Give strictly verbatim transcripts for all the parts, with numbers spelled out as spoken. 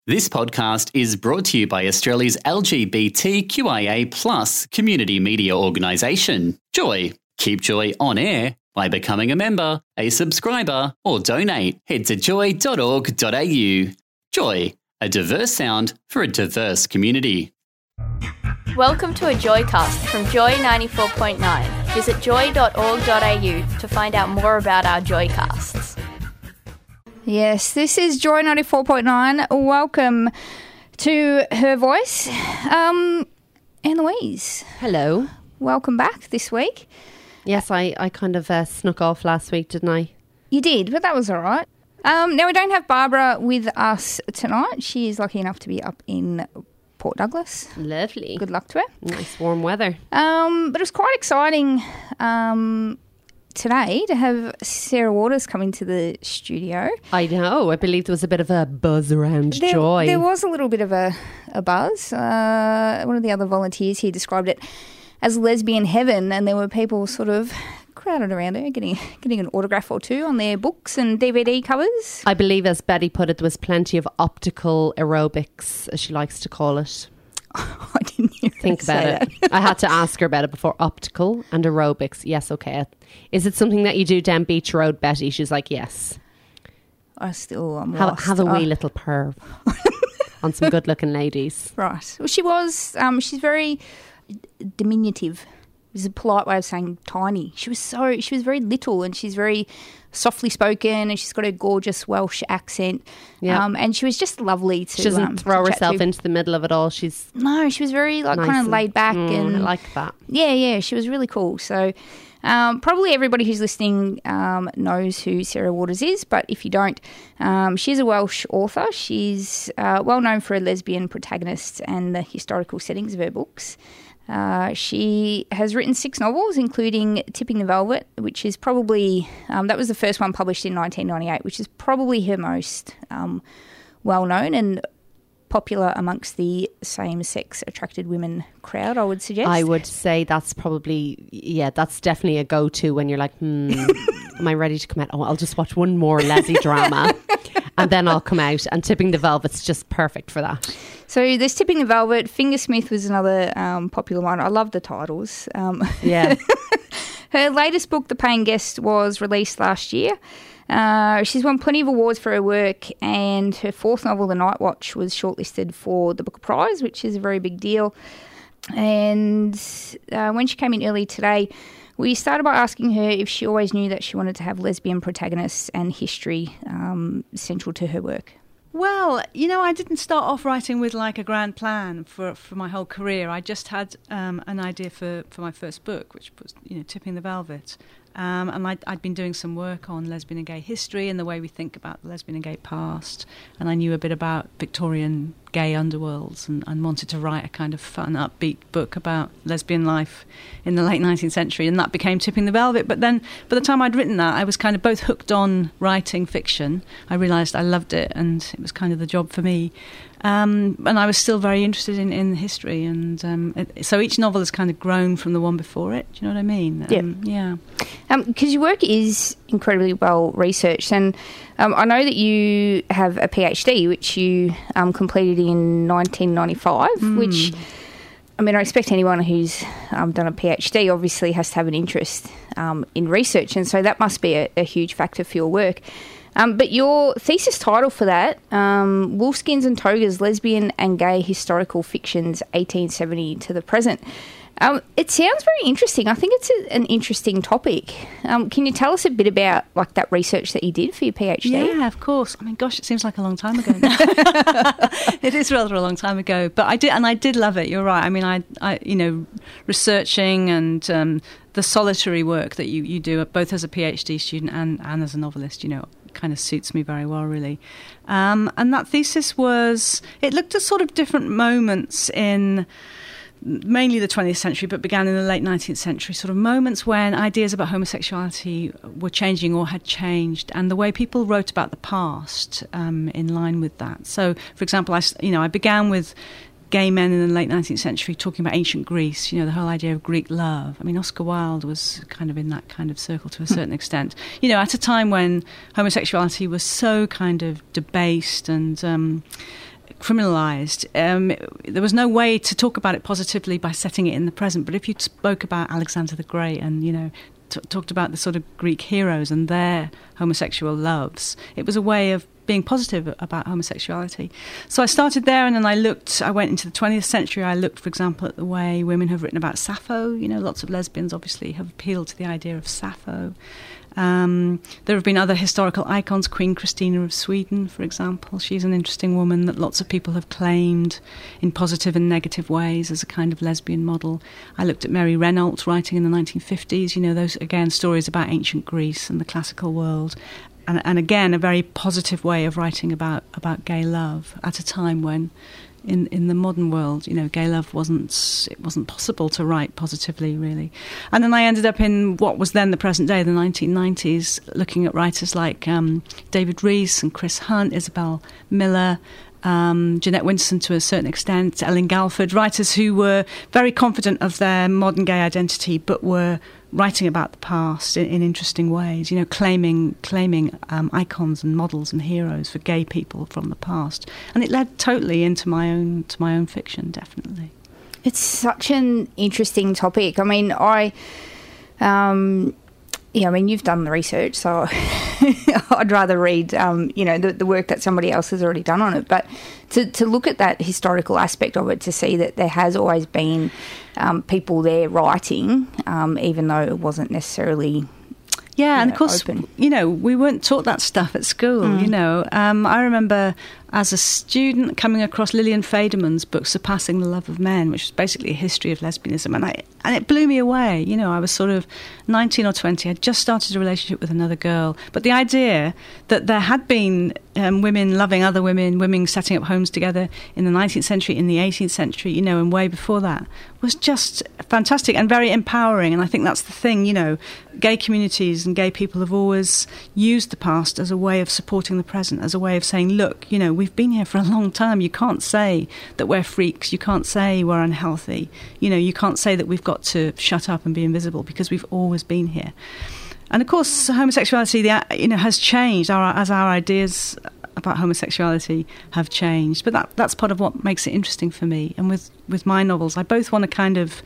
This podcast is brought to you by Australia's L G B T Q I A plus community media organisation, Joy. Keep Joy on air by becoming a member, a subscriber, or donate. Head to joy dot org dot a u. Joy, a diverse sound for a diverse community. Welcome to a Joycast from Joy ninety-four point nine. Visit joy dot org dot a u to find out more about our Joycasts. Yes, this is Joy ninety-four point nine. Welcome to Her Voice. Um, Anne Louise. Hello. Welcome back this week. Yes, I, I kind of uh, snuck off last week, didn't I? You did, but that was all right. Um, now, we don't have Barbara with us tonight. She is lucky enough to be up in Port Douglas. Lovely. Good luck to her. Nice warm weather. Um, but it was quite exciting um, today to have Sarah Waters come into the studio. I know. I believe there was a bit of a buzz around there, Joy. There was a little bit of a, a buzz. Uh, one of the other volunteers here described it as lesbian heaven, and there were people sort of crowded around her, getting getting an autograph or two on their books and D V D covers. I believe, as Betty put it, there was plenty of optical aerobics, as she likes to call it. I didn't hear her Think about say it. that. I had to ask her about it before. Optical and aerobics. Yes, okay. Is it something that you do down Beach Road, Betty? She's like, yes. I still am Have, lost. have a wee Oh, little perv on some good-looking ladies. right. Well, she was. Um, she's very diminutive. Is a polite way of saying tiny. She was so. She was very little, and she's very softly spoken, and she's got a gorgeous Welsh accent. Yeah. Um, and she was just lovely to. She doesn't um, throw to chat herself to. into the middle of it all. She's No, she was very like nice kind of and- laid back, Mm, and I like that. yeah, yeah, she was really cool. So um, probably everybody who's listening um, knows who Sarah Waters is, but if you don't, um, she's a Welsh author. She's uh, well known for her lesbian protagonists and the historical settings of her books. Uh, she has written six novels, including Tipping the Velvet, which is probably, um, that was the first one published in nineteen ninety-eight, which is probably her most um, well-known and popular amongst the same-sex attracted women crowd, I would suggest. I would say that's probably, yeah, that's definitely a go-to when you're like, hmm, am I ready to come out? Oh, I'll just watch one more Leslie drama and then I'll come out. And Tipping the Velvet's just perfect for that. So there's Tipping the Velvet. Fingersmith was another um, popular one. I love the titles. Um, Yeah. her latest book, The Paying Guest, was released last year. Uh, she's won plenty of awards for her work, and her fourth novel, The Night Watch, was shortlisted for the Booker Prize, which is a very big deal. And uh, when she came in early today, we started by asking her if she always knew that she wanted to have lesbian protagonists and history um, central to her work. Well, you know, I didn't start off writing with like a grand plan for, for my whole career. I just had um, an idea for, for my first book, which was, you know, Tipping the Velvet. Um, and I'd, I'd been doing some work on lesbian and gay history and the way we think about the lesbian and gay past. And I knew a bit about Victorian gay underworlds and, and wanted to write a kind of fun, upbeat book about lesbian life in the late nineteenth century. And that became Tipping the Velvet. But then by the time I'd written that, I was kind of both hooked on writing fiction. I realised I loved it and it was kind of the job for me. Um, and I was still very interested in, in history. And um, it, so each novel has kind of grown from the one before it. Do you know what I mean? Yeah. Um, yeah. Because um, your work is incredibly well researched, and um, I know that you have a PhD which you um, completed in nineteen ninety-five, Mm. which, I mean, I expect anyone who's um, done a PhD obviously has to have an interest um, in research, and so that must be a, a huge factor for your work. Um, but your thesis title for that, um, Wolfskins and Togas, Lesbian and Gay Historical Fictions, eighteen seventy to the Present. Um, it sounds very interesting. I think it's a, an interesting topic. Um, can you tell us a bit about like that research that you did for your PhD? Yeah, of course. I mean, gosh, it seems like a long time ago now. It is rather a long time ago, but I did, and I did love it. You're right. I mean, I, I you know, researching and um, the solitary work that you, you do, both as a PhD student and, and as a novelist, you know, kind of suits me very well, really. Um, and that thesis was, it looked at sort of different moments in mainly the twentieth century, but began in the late nineteenth century, sort of moments when ideas about homosexuality were changing or had changed, and the way people wrote about the past um, in line with that. So, for example, I, you know, I began with gay men in the late nineteenth century talking about ancient Greece, you know, the whole idea of Greek love. I mean, Oscar Wilde was kind of in that kind of circle to a certain extent. You know, at a time when homosexuality was so kind of debased and um, criminalized. Um, there was no way to talk about it positively by setting it in the present. But if you spoke about Alexander the Great and, you know, t- talked about the sort of Greek heroes and their homosexual loves, it was a way of being positive about homosexuality. So I started there, and then I looked, I went into the twentieth century. I looked, for example, at the way women have written about Sappho. You know, lots of lesbians obviously have appealed to the idea of Sappho. Um, there have been other historical icons, Queen Christina of Sweden, for example. She's an interesting woman that lots of people have claimed in positive and negative ways as a kind of lesbian model. I looked at Mary Renault writing in the nineteen fifties, you know, those, again, stories about ancient Greece and the classical world. And, and again, a very positive way of writing about, about gay love at a time when In, in the modern world, you know, gay love wasn't it wasn't possible to write positively, really. And then I ended up in what was then the present day, the nineteen nineties, looking at writers like um, David Rees and Chris Hunt, Isabel Miller, um, Jeanette Winterson to a certain extent, Ellen Galford, writers who were very confident of their modern gay identity, but were writing about the past in, in interesting ways, you know, claiming claiming um, icons and models and heroes for gay people from the past. And it led totally into my own to my own fiction, definitely. It's such an interesting topic. I mean, I, um, yeah, I mean, you've done the research, so I'd rather read, um, you know, the, the work that somebody else has already done on it. But to, to look at that historical aspect of it, to see that there has always been um, people there writing, um, even though it wasn't necessarily... Yeah, you and know, of course, open. you know, we weren't taught that stuff at school, mm. you know. Um, I remember as a student coming across Lillian Faderman's book, Surpassing the Love of Men, which is basically a history of lesbianism, and I and it blew me away. You know, I was sort of nineteen or twenty, I'd just started a relationship with another girl, but the idea that there had been um, women loving other women, women setting up homes together in the nineteenth century, in the eighteenth century, you know, and way before that, was just fantastic and very empowering. And I think that's the thing, you know, gay communities and gay people have always used the past as a way of supporting the present, as a way of saying, look, you know, we've been here for a long time. You can't say that we're freaks. You can't say we're unhealthy. You know, you can't say that we've got to shut up and be invisible because we've always been here. And of course, homosexuality, the, you know, has changed our, as our ideas about homosexuality have changed. But that that's part of what makes it interesting for me. And with, with my novels, I both want to kind of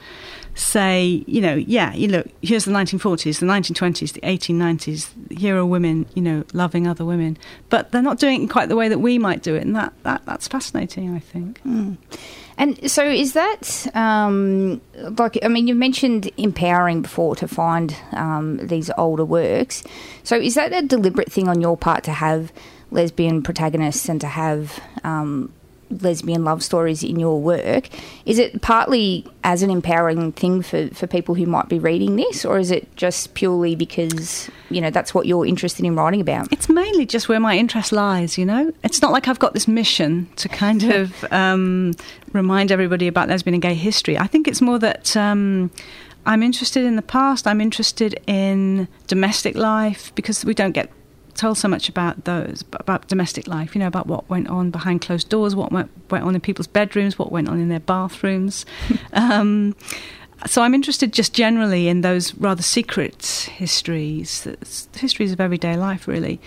say, you know, yeah, you look, here's the nineteen forties, the nineteen twenties, the eighteen nineties, here are women, you know, loving other women. But they're not doing it in quite the way that we might do it. And that, that that's fascinating, I think. Mm. And so is that, um, like, I mean, you mentioned empowering before to find um, these older works. So is that a deliberate thing on your part to have lesbian protagonists and to have um, lesbian love stories in your work? Is it partly as an empowering thing for, for people who might be reading this, or is it just purely because, you know, that's what you're interested in writing about? It's mainly just where my interest lies, you know. It's not like I've got this mission to kind of um, remind everybody about lesbian and gay history. I think it's more that um, I'm interested in the past. I'm interested in domestic life, because we don't get told so much about those, about domestic life, you know, about what went on behind closed doors, what went, went on in people's bedrooms, what went on in their bathrooms. um, so I'm interested just generally in those rather secret histories, histories of everyday life, really.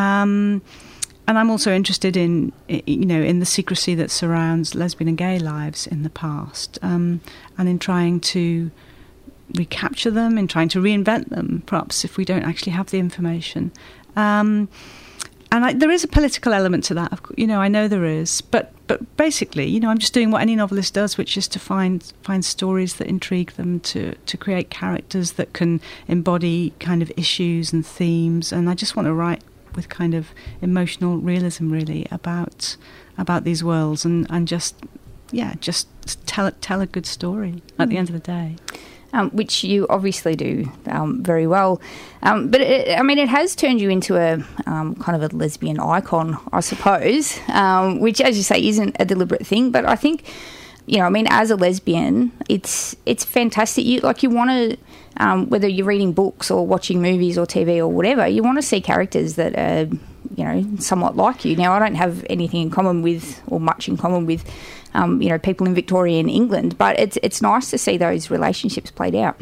Um, and I'm also interested in, you know, in the secrecy that surrounds lesbian and gay lives in the past, um, and in trying to recapture them, in trying to reinvent them, perhaps, if we don't actually have the information. Um, and I, there is a political element to that, you know, I know there is, but but basically, you know, I'm just doing what any novelist does, which is to find find stories that intrigue them, to, to create characters that can embody kind of issues and themes, and I just want to write with kind of emotional realism, really, about about these worlds, and, and just, yeah, just tell tell a good story at mm. the end of the day. Um, which you obviously do um, very well. Um, but, it, I mean, it has turned you into a um, kind of a lesbian icon, I suppose, um, which, as you say, isn't a deliberate thing. But I think, you know, I mean, as a lesbian, it's it's fantastic. You like you want to, um, whether you're reading books or watching movies or T V or whatever, you want to see characters that are, you know, somewhat like you. Now, I don't have anything in common with, or much in common with, Um, you know, people in Victorian England, but it's it's nice to see those relationships played out.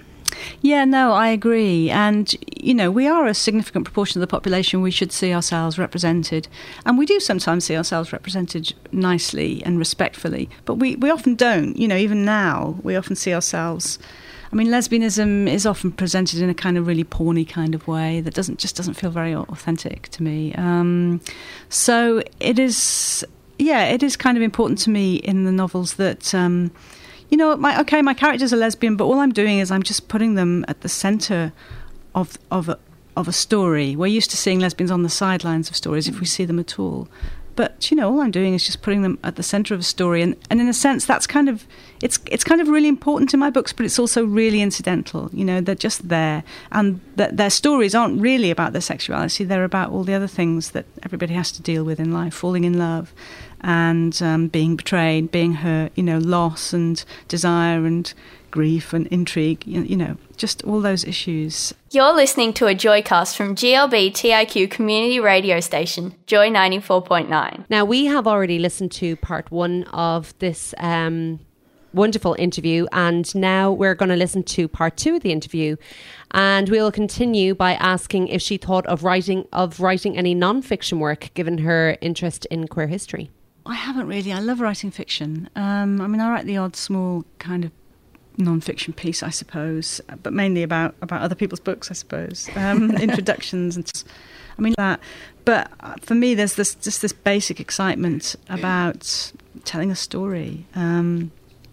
Yeah, no, I agree. And, you know, we are a significant proportion of the population. We should see ourselves represented. And we do sometimes see ourselves represented nicely and respectfully. But we, we often don't. You know, even now, we often see ourselves... I mean, lesbianism is often presented in a kind of really porny kind of way that doesn't just doesn't feel very authentic to me. Um, so it is, yeah, it is kind of important to me in the novels that, um, you know, my okay, my characters are lesbian, but all I'm doing is I'm just putting them at the centre of of a, of a story. We're used to seeing lesbians on the sidelines of stories, if we see them at all. But, you know, all I'm doing is just putting them at the centre of a story. And, and in a sense, that's kind of, it's it's kind of really important in my books, but it's also really incidental. You know, they're just there. And th- their stories aren't really about their sexuality. They're about all the other things that everybody has to deal with in life, falling in love and um, being betrayed, being hurt, you know, loss and desire and grief and intrigue, you, you know, just all those issues. You're listening to a Joycast from G L B T I Q community radio station, Joy ninety-four point nine. Now, we have already listened to part one of this um, wonderful interview, and now we're going to listen to part two of the interview, and we'll continue by asking if she thought of writing of writing any non-fiction work, given her interest in queer history. I haven't really. I love writing fiction. Um, I mean, I write the odd small kind of non-fiction piece, I suppose, but mainly about, about other people's books, I suppose. Um, introductions and I mean that. But for me, there's this just this basic excitement about telling a story um,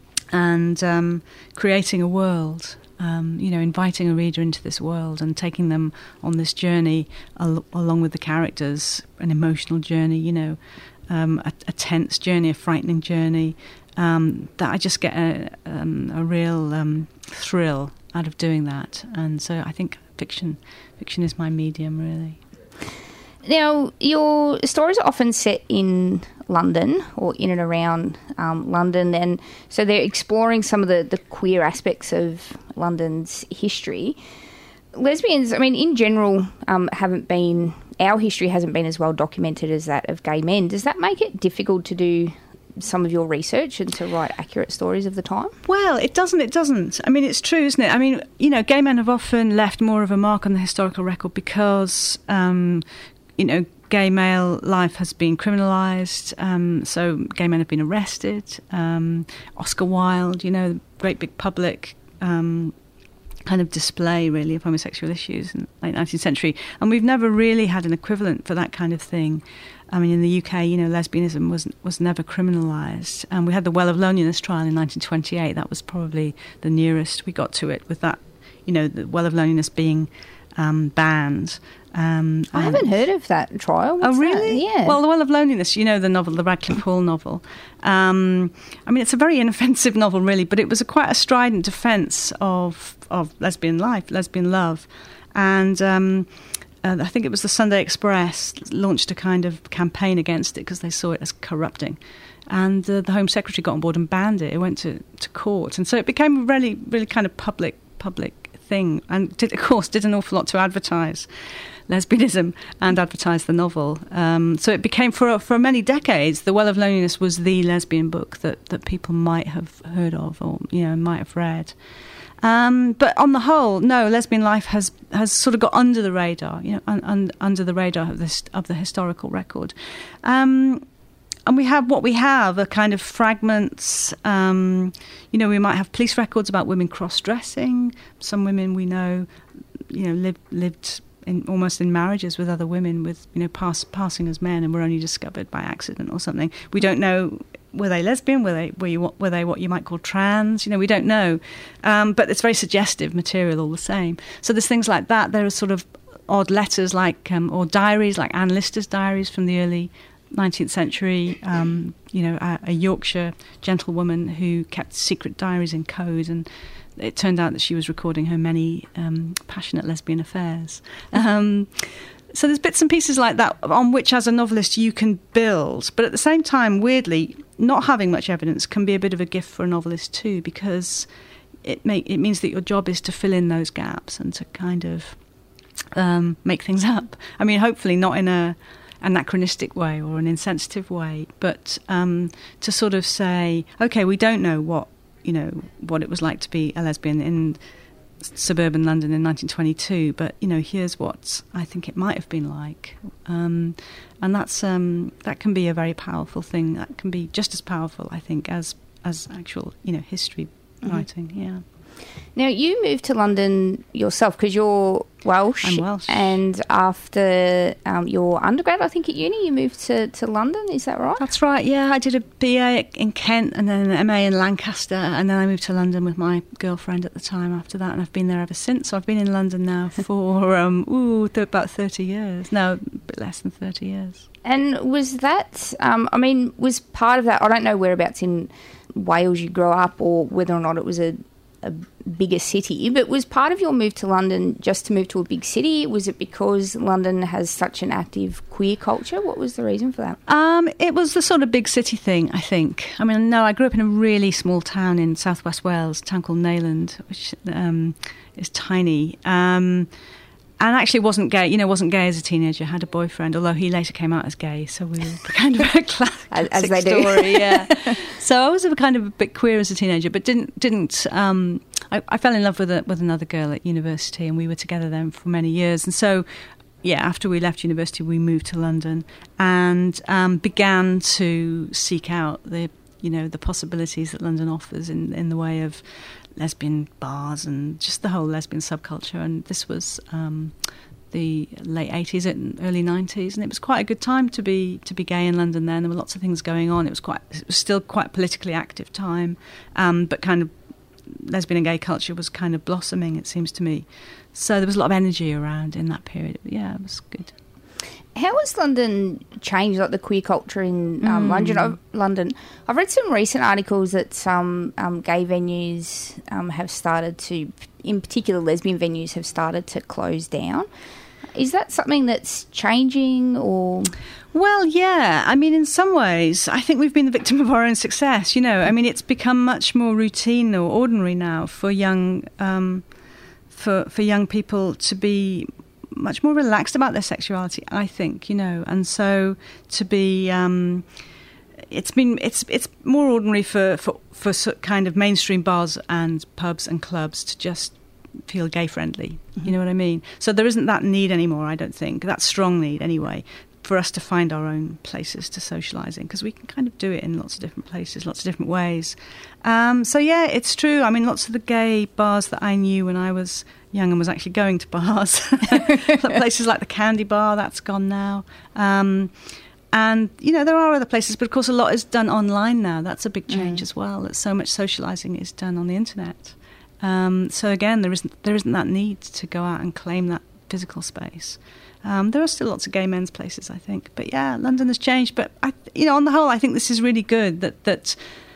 and um, creating a world. Um, you know, inviting a reader into this world and taking them on this journey al- along with the characters, an emotional journey. You know, um, a, a tense journey, a frightening journey. Um, that I just get a, um, a real um, thrill out of doing that, and so I think fiction, fiction is my medium, really. Now, your stories are often set in London or in and around um, London, and so they're exploring some of the, the queer aspects of London's history. Lesbians, I mean, in general, um, haven't been. Our history hasn't been as well documented as that of gay men. Does that make it difficult to do some of your research and to write accurate stories of the time? Well, it doesn't, it doesn't. I mean, it's true, isn't it? I mean, you know, gay men have often left more of a mark on the historical record because, um, you know, gay male life has been criminalised, um, so gay men have been arrested. Um, Oscar Wilde, you know, great big public um, kind of display, really, of homosexual issues in the late nineteenth century. And we've never really had an equivalent for that kind of thing. I mean, in the U K, you know, lesbianism was was never criminalised. And we had the Well of Loneliness trial in nineteen twenty-eight. That was probably the nearest we got to it, with that, you know, the Well of Loneliness being um, banned. Um, I haven't heard of that trial. What's oh, really? That? Yeah. Well, The Well of Loneliness, you know, the novel, the Radcliffe Hall novel. Um, I mean, it's a very inoffensive novel, really, but it was a quite a strident defence of of lesbian life, lesbian love. And um, uh, I think it was the Sunday Express launched a kind of campaign against it because they saw it as corrupting. And uh, the Home Secretary got on board and banned it. It went to, to court. And so it became a really, really kind of public, public thing, and did, of course, did an awful lot to advertise lesbianism and advertise the novel. Um, so it became, for for many decades, The Well of Loneliness was the lesbian book that, that people might have heard of or, you know, might have read. Um, but on the whole, no, lesbian life has, has sort of got under the radar, you know, un, un, under the radar of this of the historical record. Um, and we have what we have are kind of fragments. Um, you know, we might have police records about women cross-dressing. Some women we know, you know, lived lived in, almost in marriages with other women, with, you know, pass, passing as men, and were only discovered by accident or something. We don't know. Were they lesbian? Were they were, you, were they what you might call trans? You know, we don't know. Um, but it's very suggestive material all the same. So there's things like that. There are sort of odd letters like, um, or diaries, like Anne Lister's diaries from the early nineteenth century. Um, you know, a, a Yorkshire gentlewoman who kept secret diaries in code, and it turned out that she was recording her many um, passionate lesbian affairs. Um, so there's bits and pieces like that on which, as a novelist, you can build. But at the same time, weirdly, not having much evidence can be a bit of a gift for a novelist too, because it make it means that your job is to fill in those gaps and to kind of um, make things up. I mean, hopefully not in a anachronistic way or an insensitive way, but um, to sort of say, okay, we don't know what you know what it was like to be a lesbian in suburban London in nineteen twenty-two, but you know, here's what I think it might have been like, um, and that's um, that can be a very powerful thing. That can be just as powerful, I think, as as actual, you know, history mm-hmm. writing. Yeah. Now, you moved to London yourself because you're Welsh. I'm Welsh. And after um, your undergrad, I think, at uni, you moved to, to London. Is that right? That's right, yeah. I did a B A in Kent and then an M A in Lancaster, and then I moved to London with my girlfriend at the time after that, and I've been there ever since. So I've been in London now for um, ooh, th- about thirty years. No, a bit less than thirty years. And was that, um, I mean, was part of that, I don't know whereabouts in Wales you grew up or whether or not it was a a bigger city, but was part of your move to London just to move to a big city? Was it because London has such an active queer culture? What was the reason for that? Um, it was the sort of big city thing, I think. I mean, no, I grew up in a really small town in southwest Wales, a town called Neyland, which um, is tiny. Um, and actually wasn't gay, you know, wasn't gay as a teenager, had a boyfriend, although he later came out as gay, so we were kind of a classic as, as they do. story, yeah. So I was a kind of a bit queer as a teenager, but didn't, didn't um, I, I fell in love with a, with another girl at university, and we were together then for many years, and so, yeah, after we left university, we moved to London, and um, began to seek out the, you know, the possibilities that London offers in, in the way of lesbian bars and just the whole lesbian subculture. And this was um, the late eighties and early nineties, and it was quite a good time to be to be gay in London then. There were lots of things going on. It was quite it was still quite a politically active time, um, but kind of lesbian and gay culture was kind of blossoming, it seems to me. So there was a lot of energy around in that period. But yeah, it was good. How has London changed, like the queer culture in um, Mm. London? I've, London? I've read some recent articles that some um, gay venues um, have started to, in particular lesbian venues, have started to close down. Is that something that's changing or...? Well, yeah. I mean, in some ways, I think we've been the victim of our own success. You know, I mean, it's become much more routine or ordinary now for young, um, for for young people to be much more relaxed about their sexuality, I think, you know, and so to be, um, it's been, it's it's more ordinary for, for, for kind of mainstream bars and pubs and clubs to just feel gay friendly, mm-hmm. you know what I mean? So there isn't that need anymore, I don't think, that strong need anyway, for us to find our own places to socialise in, because we can kind of do it in lots of different places, lots of different ways. Um, so yeah, it's true. I mean, lots of the gay bars that I knew when I was young and was actually going to bars, places like the Candy Bar, that's gone now. Um, and, you know, there are other places, but of course a lot is done online now. That's a big change mm. as well, that so much socialising is done on the internet. Um, so again, there isn't there isn't that need to go out and claim that physical space. Um, there are still lots of gay men's places, I think. But yeah, London has changed. But, I, you know, on the whole, I think this is really good that that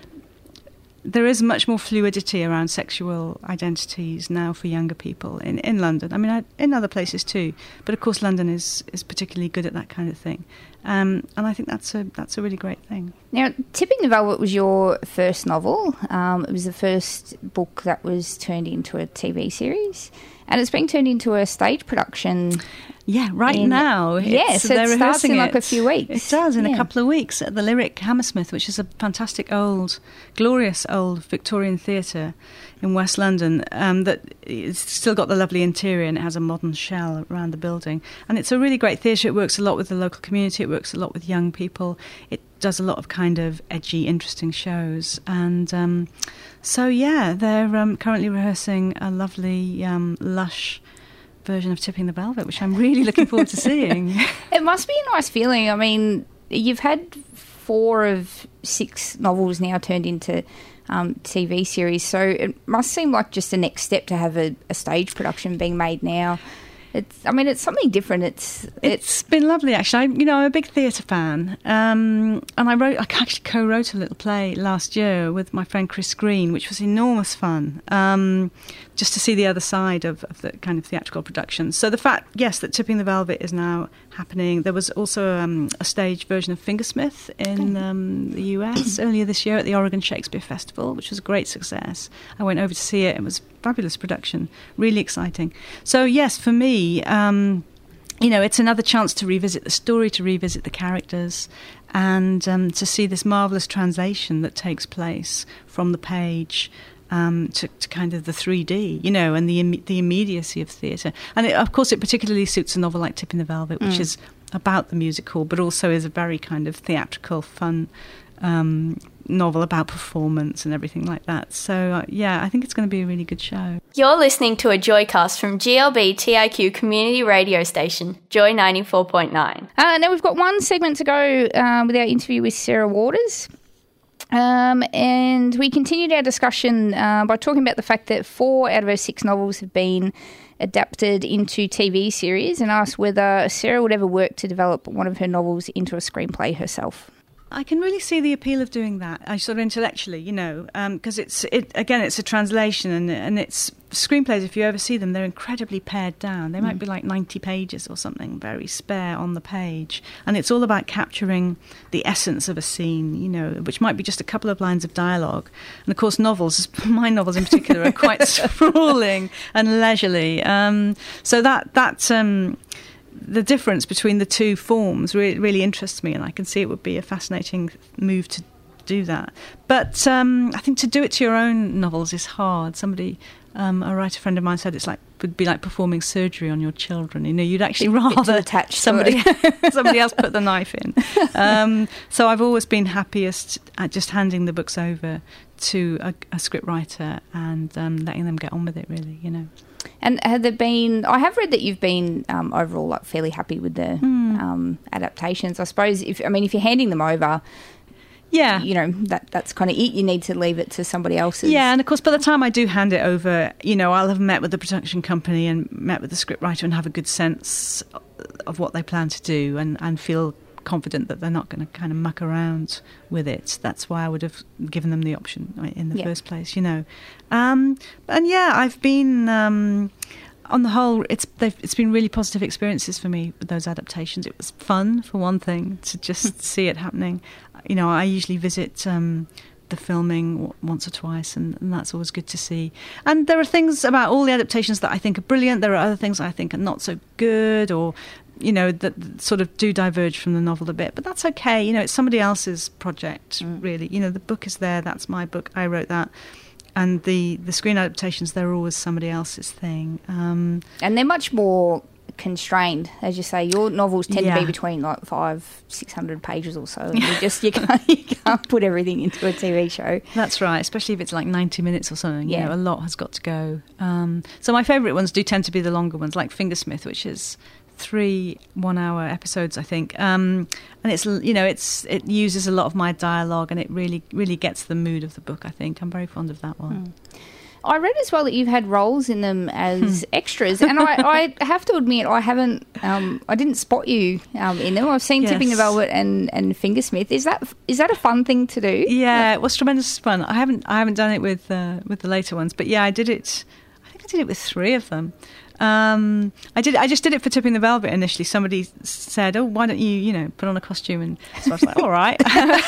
there is much more fluidity around sexual identities now for younger people in, in London. I mean, I, in other places too. But of course, London is, is particularly good at that kind of thing. Um, and I think that's a that's a really great thing. Now, Tipping the Velvet was your first novel. Um, it was the first book that was turned into a T V series. And it's being turned into a stage production. Yeah, right in, now. Yes, so it starts in like it. a few weeks. It does, in yeah. a couple of weeks at the Lyric Hammersmith, which is a fantastic old, glorious old Victorian theatre in West London um, that it's still got the lovely interior and it has a modern shell around the building. And it's a really great theatre. It works a lot with the local community. It works a lot with young people. It does a lot of kind of edgy, interesting shows. And um, so, yeah, they're um, currently rehearsing a lovely, um, lush version of Tipping the Velvet, which I'm really looking forward to seeing. It must be a nice feeling. I mean, you've had four of six novels now turned into um, T V series, so it must seem like just the next step to have a, a stage production being made now. It's, I mean, it's something different. It's it's, it's been lovely, actually. I, you know, I'm a big theatre fan, um, and I wrote, I actually co-wrote a little play last year with my friend Chris Green, which was enormous fun. Um, just to see the other side of, of the kind of theatrical production. So the fact, yes, that Tipping the Velvet is now happening. There was also um, a stage version of Fingersmith in um, the U S earlier this year at the Oregon Shakespeare Festival, which was a great success. I went over to see it. It was a fabulous production, really exciting. So yes, for me, um, you know, it's another chance to revisit the story, to revisit the characters, and um, to see this marvellous translation that takes place from the page um, to, to kind of the three D, you know, and the im- the immediacy of theatre. And it, of course, it particularly suits a novel like Tipping the Velvet, which mm. is about the musical, but also is a very kind of theatrical, fun um, novel about performance and everything like that. So, uh, yeah, I think it's going to be a really good show. You're listening to a Joycast from G L B T I Q community radio station, Joy ninety-four point nine. Uh, now we've got one segment to go uh, with our interview with Sarah Waters. Um, and we continued our discussion uh, by talking about the fact that four out of her six novels have been adapted into T V series, and asked whether Sarah would ever work to develop one of her novels into a screenplay herself. I can really see the appeal of doing that, I sort of intellectually, you know, because um, it's it again, it's a translation, and and it's screenplays. If you ever see them, they're incredibly pared down. They might mm. be like ninety pages or something, very spare on the page, and it's all about capturing the essence of a scene, you know, which might be just a couple of lines of dialogue. And of course, novels, my novels in particular, are quite sprawling and leisurely. Um, so that that. Um, The difference between the two forms really, really interests me, and I can see it would be a fascinating move to do that. But um, I think to do it to your own novels is hard. Somebody, um, a writer friend of mine said it's like would be like performing surgery on your children. You know, you'd actually rather somebody somebody else put the knife in. Um, so I've always been happiest at just handing the books over to a, a script writer and um, letting them get on with it. Really, you know. And have there been? I have read that you've been um, overall like fairly happy with the mm. um, adaptations. I suppose if I mean if you're handing them over, yeah, you know that that's kind of it. You need to leave it to somebody else's. Yeah, and of course, by the time I do hand it over, you know, I'll have met with the production company and met with the scriptwriter and have a good sense of what they plan to do, and and feel confident that they're not going to kind of muck around with it. That's why I would have given them the option in the yeah. first place, you know. Um, and yeah, I've been, um, on the whole, it's it's been really positive experiences for me with those adaptations. It was fun, for one thing, to just see it happening. You know, I usually visit um, the filming once or twice, and, and that's always good to see. And there are things about all the adaptations that I think are brilliant. There are other things I think are not so good, or you know, that sort of do diverge from the novel a bit, but that's okay. You know, it's somebody else's project, mm. really. You know, the book is there, that's my book, I wrote that. And the, the screen adaptations, they're always somebody else's thing. Um, and they're much more constrained, as you say. Your novels tend yeah. to be between like five, six hundred pages or so. And you just you can't you can't put everything into a T V show. That's right, especially if it's like ninety minutes or something. Yeah, you know, a lot has got to go. Um, so my favourite ones do tend to be the longer ones, like Fingersmith, which is three one-hour episodes, I think, um, and it's you know it's it uses a lot of my dialogue, and it really really gets the mood of the book. I think I'm very fond of that one. Mm. I read as well that you've had roles in them as extras, and I, I have to admit I haven't, um, I didn't spot you um, in them. I've seen yes. Tipping the Velvet and, and Fingersmith. Is that is that a fun thing to do? Yeah, it was tremendous fun. I haven't I haven't done it with uh, with the later ones, but yeah, I did it. I think I did it with three of them. Um, I did. I just did it for Tipping the Velvet initially. Somebody said, "Oh, why don't you, you know, put on a costume?" And so I was like, "All right."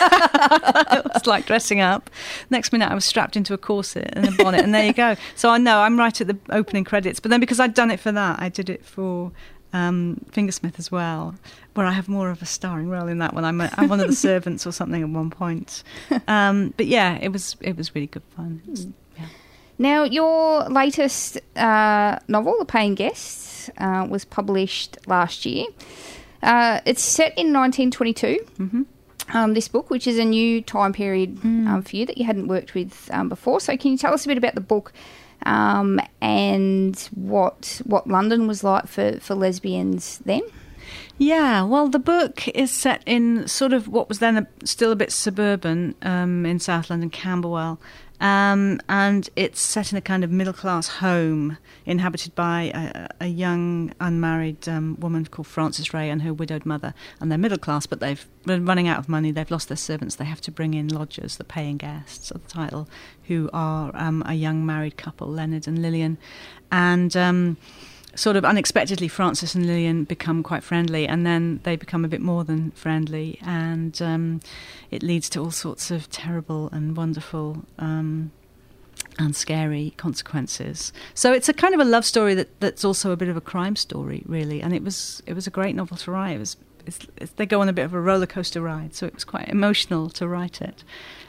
It was like dressing up. Next minute, I was strapped into a corset and a bonnet, and there you go. So I know I'm right at the opening credits. But then because I'd done it for that, I did it for um, Fingersmith as well, where I have more of a starring role in that one. I'm, a, I'm one of the servants or something at one point. Um, but yeah, it was it was really good fun. It was, Now, your latest uh, novel, The Paying Guests, uh, was published last year. Uh, it's set in nineteen twenty-two, mm-hmm. um, this book, which is a new time period mm. um, for you that you hadn't worked with um, before. So can you tell us a bit about the book um, and what what London was like for, for lesbians then? Yeah, well, the book is set in sort of what was then a, still a bit suburban um, in South London, Camberwell. Um, and it's set in a kind of middle-class home inhabited by a, a young unmarried um, woman called Frances Ray and her widowed mother. And they're middle-class, but they've been running out of money. They've lost their servants. They have to bring in lodgers, the paying guests of the title, who are um, a young married couple, Leonard and Lillian. And um, sort of unexpectedly, Frances and Lillian become quite friendly, and then they become a bit more than friendly, and um, it leads to all sorts of terrible and wonderful um, and scary consequences. So it's a kind of a love story that, that's also a bit of a crime story, really, and it was it was a great novel to write. It was it's, it's, they go on a bit of a roller coaster ride, so it was quite emotional to write it.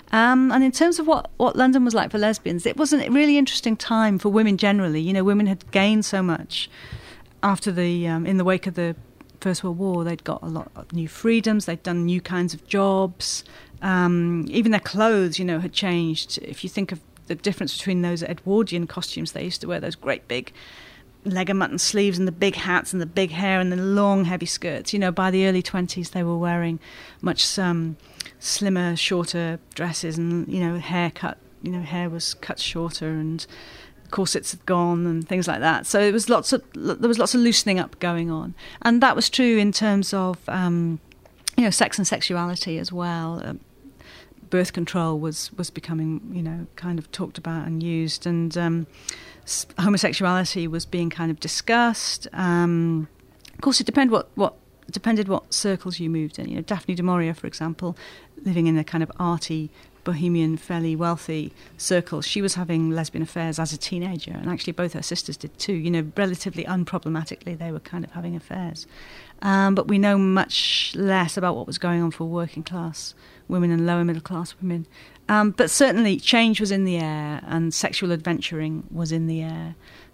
Um, and in terms of what, what London was like for lesbians, it was a really interesting time for women generally. You know, women had gained so much after the um, in the wake of the First World War. They'd got a lot of new freedoms. They'd done new kinds of jobs. Um, even their clothes, you know, had changed. If you think of the difference between those Edwardian costumes, they used to wear those great big leg of mutton sleeves and the big hats and the big hair and the long heavy skirts. You know, by the early twenties, they were wearing much um, slimmer, shorter dresses, and you know, haircut. You know, hair was cut shorter and corsets had gone and things like that. So it was lots of there was lots of loosening up going on, and that was true in terms of um, you know, sex and sexuality as well. Um, birth control was was becoming, you know, kind of talked about and used, and um, s- homosexuality was being kind of discussed. Um, of course, it depended what what it depended what circles you moved in. You know, Daphne du Maurier, for example, living in a kind of arty, bohemian, fairly wealthy circle, she was having lesbian affairs as a teenager, and actually both her sisters did too. You know, relatively unproblematically, they were kind of having affairs. Um, but we know much less about what was going on for working class women and lower middle class women. Um, but certainly change was in the air, and sexual adventuring was in the air.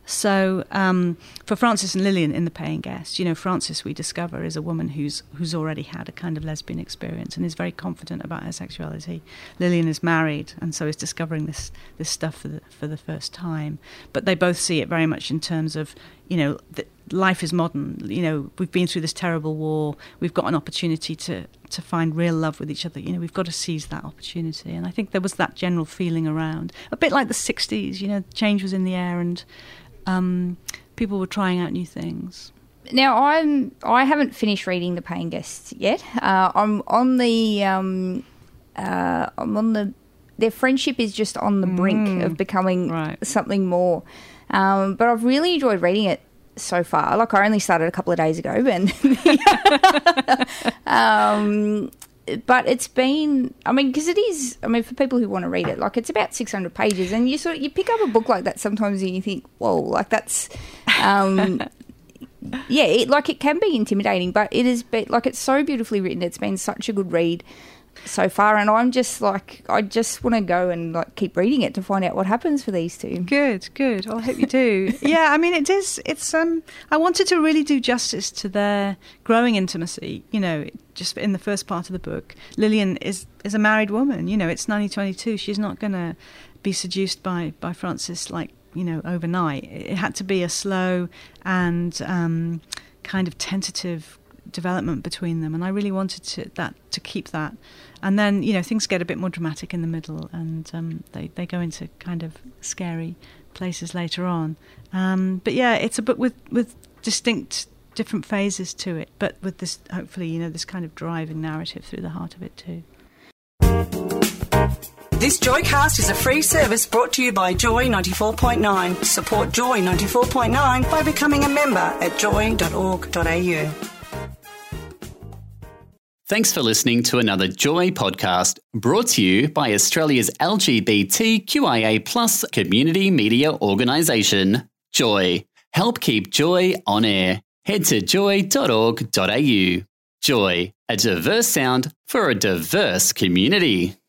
So um, for Frances and Lillian in The Paying Guest, you know, Frances, we discover, is a woman who's who's already had a kind of lesbian experience and is very confident about her sexuality. Lillian is married and so is discovering this this stuff for the, for the first time. But they both see it very much in terms of, you know, that life is modern. You know, we've been through this terrible war. We've got an opportunity to, to find real love with each other. You know, we've got to seize that opportunity. And I think there was that general feeling around, a bit like the sixties, you know, change was in the air and Um, people were trying out new things. Now, I'm I haven't finished reading The Paying Guests yet. Uh, I'm on the um, uh, I'm on the their friendship is just on the brink Mm, of becoming right. something more. Um, but I've really enjoyed reading it so far. Like, I only started a couple of days ago, and um, but it's been, I mean, because it is, I mean, for people who want to read it, like, it's about six hundred pages, and you sort of, you pick up a book like that sometimes and you think, whoa, like, that's, um, yeah, it, like, it can be intimidating, but it is, be, like, it's so beautifully written. It's been such a good read so far, and I'm just like, I just want to go and like keep reading it to find out what happens for these two. Good, good. Well, I hope you do. Yeah, I mean, it is. It's. Um, I wanted to really do justice to their growing intimacy. You know, just in the first part of the book, Lillian is is a married woman. You know, it's nineteen twenty-two. She's not going to be seduced by by Francis like, you know, overnight. It had to be a slow and um, kind of tentative development between them, and I really wanted to that to keep that. And then, you know, things get a bit more dramatic in the middle, and um, they they go into kind of scary places later on. Um, but yeah, it's a book with with distinct different phases to it, but with this, hopefully, you know, this kind of driving narrative through the heart of it too. This Joycast is a free service brought to you by Joy ninety-four point nine. Support Joy ninety-four point nine by becoming a member at joy dot org dot a u. Thanks for listening to another Joy podcast brought to you by Australia's L G B T Q I A plus community media organisation, Joy. Help keep Joy on air. Head to joy dot org dot a u. Joy, a diverse sound for a diverse community.